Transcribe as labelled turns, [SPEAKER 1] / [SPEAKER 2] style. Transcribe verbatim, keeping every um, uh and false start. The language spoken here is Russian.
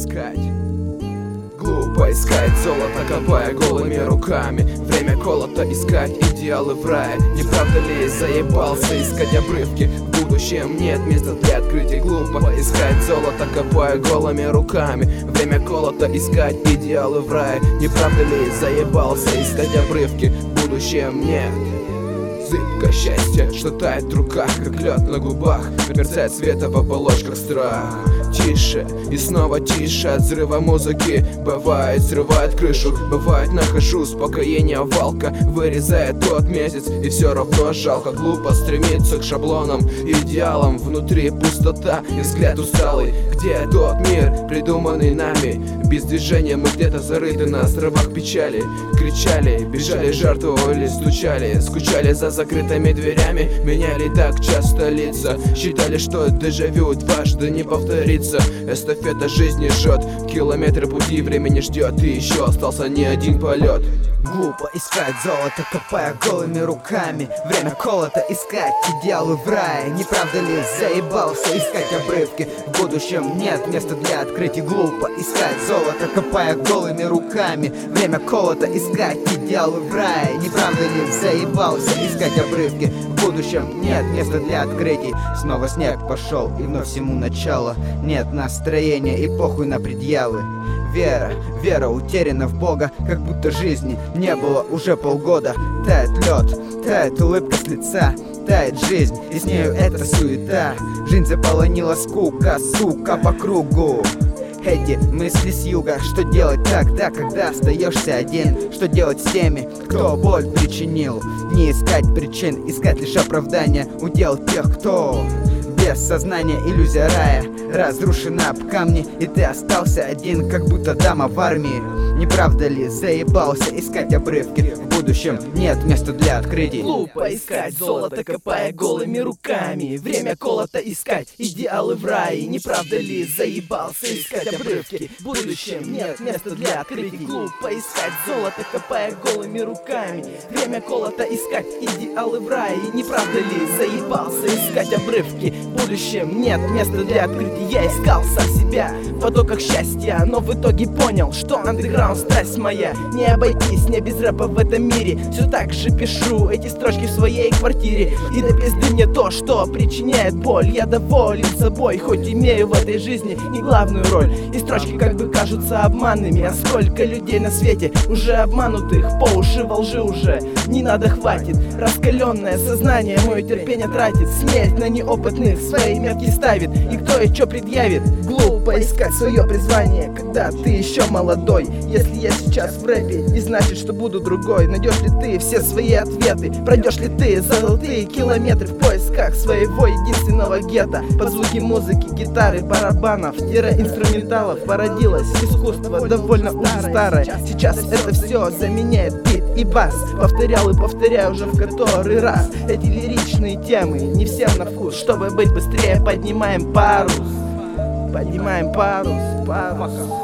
[SPEAKER 1] искать. Глупо искать золото, копая голыми руками. Время колото, искать идеалы в рае. Не правда ли заебался искать обрывки? В будущем нет места для открытий. Глупо искать золото, копая голыми руками. Время колото, искать идеалы в рае. Не правда ли заебался искать обрывки? В будущем нет. Зыбко счастье, что тает в руках, как лед на губах. Мерцает света в оболочках страх. Тише и снова тише от взрыва музыки. Бывает, срывает крышу, бывает, нахожу успокоение. Валка вырезает тот месяц, и все равно жалко. Глупо стремиться к шаблонам, идеалам. Внутри пустота и взгляд усталый. Где тот мир, придуманный нами? Без движения мы где-то зарыты на островах печали. Кричали, бежали, жертвовали, стучали, скучали за закрытыми дверями. Меняли так часто лица, считали, что дежавю дважды не повторится. Эстафета жизни жжет, километры пути времени ждет, и еще остался не один полет.
[SPEAKER 2] Глупо искать золото, копая голыми руками. Время колото, искать идеалы в рае. Не правда ли заебался искать обрывки? В будущем нет места для открытий. Глупо искать золото, копая голыми руками. Время колото, искать идеалы в рае. Не правда ли заебался искать обрывки? В будущем нет места для открытий. Снова снег пошел, и вновь всему начало. Нет настроения и похуй на предъявы. Вера, вера утеряна в Бога, как будто жизни не было уже полгода. Тает лед, тает улыбка с лица, тает жизнь, и с нею эта суета. Жизнь заполонила скука, сука, по кругу. Эти мысли с юга, что делать тогда, когда остаешься один? Что делать с теми, кто боль причинил? Не искать причин, искать лишь оправдания. Удел тех, кто без сознания, иллюзия рая разрушена об камни, и ты остался один, как будто дама в армии. Не правда ли заебался искать обрывки? В будущем нет места для открытий.
[SPEAKER 1] Глупо искать золото, копая голыми руками. Время колото, искать идеалы в рае. Не правда ли заебался искать обрывки? В будущем нет места для открытий. Глупо искать золото, копая голыми руками. Время колото, искать идеалы в рае. Не правда ли заебался искать обрывки? В будущем нет места для открытий. Я искал сам себя в потоках счастья, но в итоге понял, что андеграунд страсть моя. Не обойтись мне без рэпа в этом мире. Все так же пишу эти строчки в своей квартире. И до пизды мне то, что причиняет боль. Я доволен собой, хоть имею в этой жизни не главную роль. И строчки как бы кажутся обманными. А сколько людей на свете уже обманутых, по уши во лжи уже не надо, хватит. Раскаленное сознание мое терпение тратит. Смерть на неопытных свои метки ставит. И кто и чё предъявит? Глупо искать свое призвание, когда ты еще молодой. Если я сейчас в рэпе, не значит, что буду другой. Найдешь ли ты все свои ответы? Пройдешь ли ты золотые километры в поисках своего единственного гетто? Под звуки музыки, гитары, барабанов, инструменталов породилось искусство довольно уже старое. Сейчас это все заменяет бит и бас. Повторял и повторяю уже в который раз эти лиричные темы не всем на вкус. Чтобы быть быстрее, поднимаем парус. Поднимаем парус, парус.